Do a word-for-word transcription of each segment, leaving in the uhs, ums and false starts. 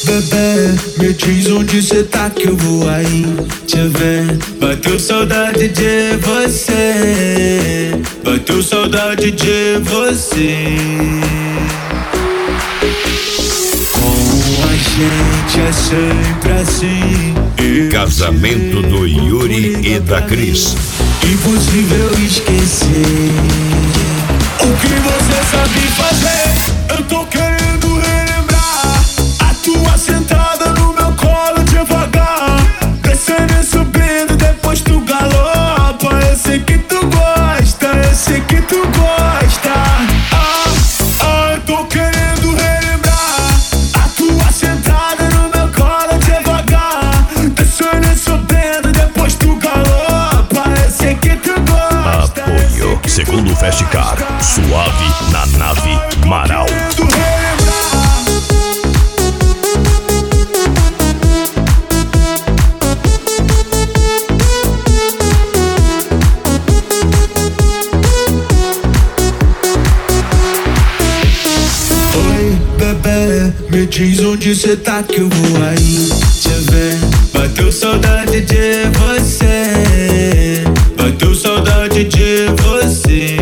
bebê, me diz onde cê tá que eu vou aí te ver. Bateu saudade de você, bateu saudade de você. Com a gente é sempre assim. Casamento do Yuri e da Cris. Impossível esquecer o que você sabe fazer. Eu tô querendo relembrar a tua sentada no meu colo devagar, descendo e subindo, depois tu galopa. Eu sei que tu gosta, eu sei que tu gosta. Ah, ah, eu tô querendo relembrar a tua sentada no meu colo devagar, descendo e subindo, depois tu galopa. Eu sei que tu gosta. Apoio Segundo Fast Car, suave na nave Marau. Oi, bebê, me diz onde cê tá que eu vou aí te ver. Bateu saudade de você, bateu saudade de você.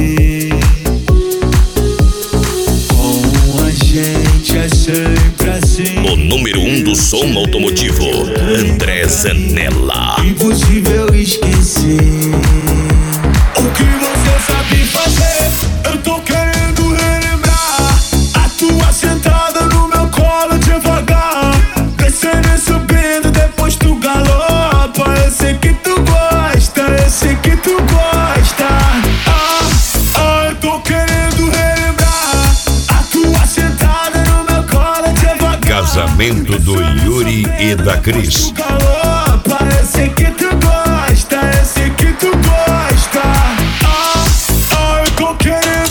Com a gente é sempre assim. O número um do som automotivo, André Zanella. Impossível esquecer o que você sabe fazer. Eu tô querendo relembrar a tua sentada no meu colo devagar, descendo e subindo, depois tu galopa. Eu sei que tu gosta, eu sei que tu gosta. Ah, ah, eu tô querendo relembrar a tua sentada no meu colo devagar. Casamento do Yuri e da Cris. Tu galopa, eu sei que tu gosta, eu sei que tu gosta. Ah, ah, eu tô querendo